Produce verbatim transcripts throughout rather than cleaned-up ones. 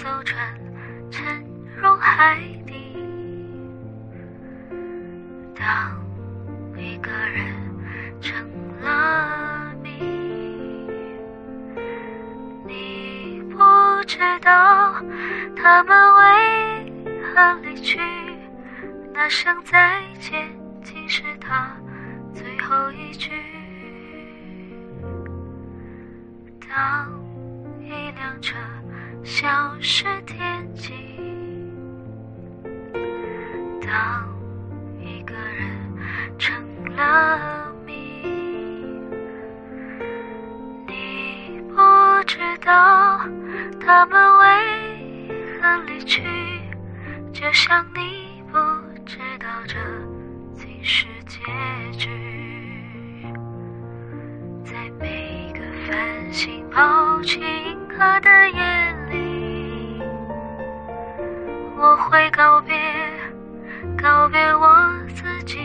艘船沉入海底。当一个人成了谜，你不知道他们为何离去，那声再见竟是他最后一句。当一辆车消失天际，当一个人成了谜，你不知道他们为何离去，就像你不知道这竟是结局。在每个繁星抛弃银河的夜里，我会告别告别我自己，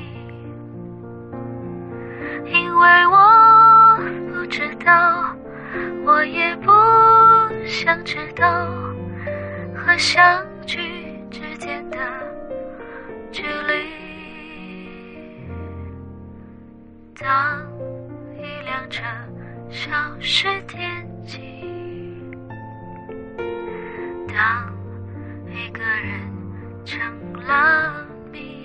因为我不知道，我也不想知道和相聚之间的距离。当一辆车消失天际，当一个人成了谜，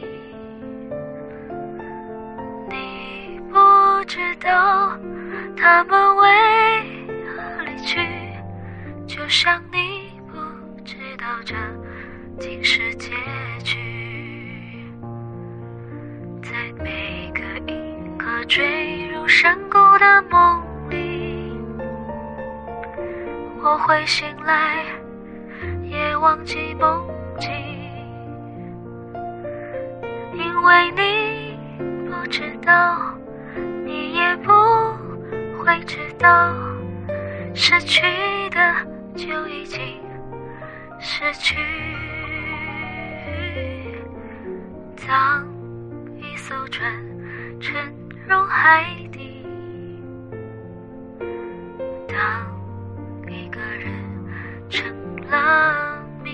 你不知道他们为何离去，就像你不知道这竟是结局。在每个银河坠入山谷的梦里，我会醒来也忘记梦境，因为你不知道，你也不会知道，失去的就已经失去。当一艘船沉入海底，当一个人成了谜，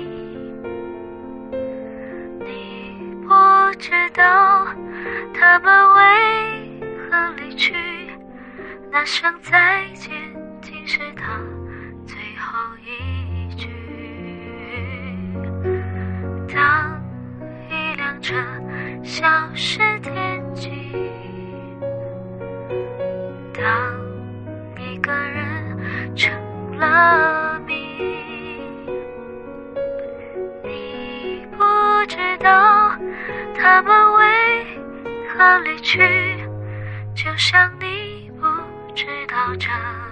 你不知道他们为何离去，那声再见竟是他最后一句。当一辆车消失天际，当一个人成了谜，你不知道他们为何离去，就像你不知道这